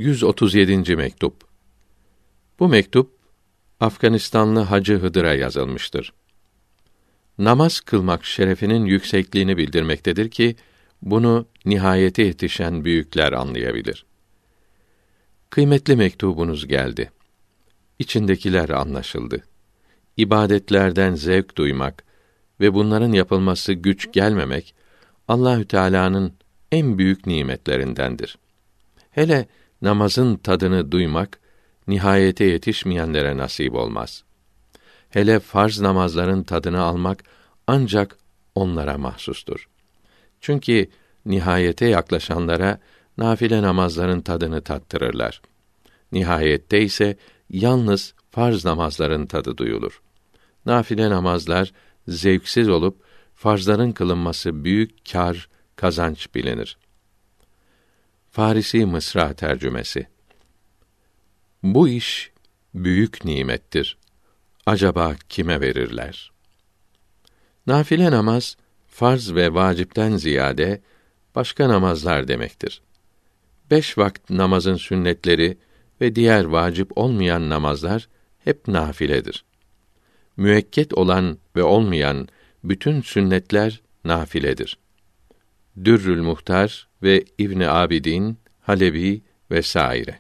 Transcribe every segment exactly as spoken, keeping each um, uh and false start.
yüz otuz yedinci mektup. Bu mektup Afganistanlı Hacı Hıdır'a yazılmıştır. Namaz kılmak şerefinin yüksekliğini bildirmektedir ki bunu nihayete yetişen büyükler anlayabilir. Kıymetli mektubunuz geldi. İçindekiler anlaşıldı. İbadetlerden zevk duymak ve bunların yapılması güç gelmemek Allahü Teala'nın en büyük nimetlerindendir. Hele namazın tadını duymak nihayete yetişmeyenlere nasip olmaz. Hele farz namazların tadını almak ancak onlara mahsustur. Çünkü nihayete yaklaşanlara nafile namazların tadını tattırırlar. Nihayette ise yalnız farz namazların tadı duyulur. Nafile namazlar zevksiz olup farzların kılınması büyük kâr, kazanç bilinir. Farisi Mısra tercümesi. Bu iş büyük nimettir. Acaba kime verirler? Nafile namaz, farz ve vacipten ziyade başka namazlar demektir. Beş vakit namazın sünnetleri ve diğer vacip olmayan namazlar hep nafiledir. Müekket olan ve olmayan bütün sünnetler nafiledir. Dürrül Muhtar ve İbn Abidin, Halebi vesaire.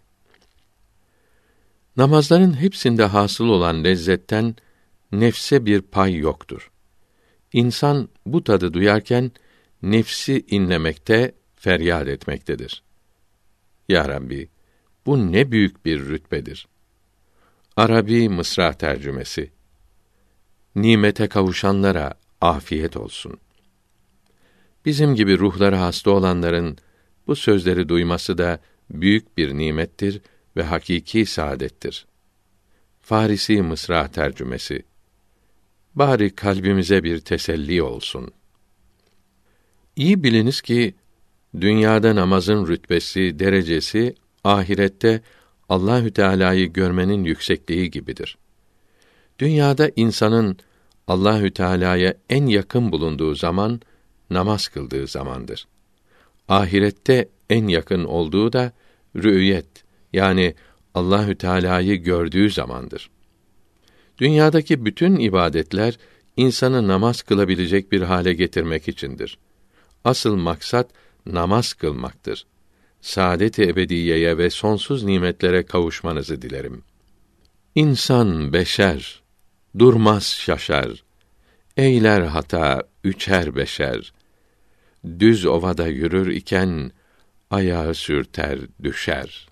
Namazların hepsinde hasıl olan lezzetten nefse bir pay yoktur. İnsan bu tadı duyarken nefsi inlemekte, feryat etmektedir. Ya Rabbi, bu ne büyük bir rütbedir. Arabi Mısra tercümesi. Nimete kavuşanlara afiyet olsun. Bizim gibi ruhları hasta olanların bu sözleri duyması da büyük bir nimettir ve hakiki saadettir. Farisi Mısra tercümesi. Bari kalbimize bir teselli olsun. İyi biliniz ki dünyada namazın rütbesi, derecesi ahirette Allahü Teala'yı görmenin yüksekliği gibidir. Dünyada insanın Allahü Teala'ya en yakın bulunduğu zaman namaz kıldığı zamandır. Ahirette en yakın olduğu da rü'yet, yani Allahü Teala'yı gördüğü zamandır. Dünyadaki bütün ibadetler insanı namaz kılabilecek bir hale getirmek içindir. Asıl maksat namaz kılmaktır. Saadet-i ebediyeye ve sonsuz nimetlere kavuşmanızı dilerim. İnsan beşer, durmaz şaşar. Eyler hata, üçer beşer. Düz ovada yürür iken ayağı sürter, düşer.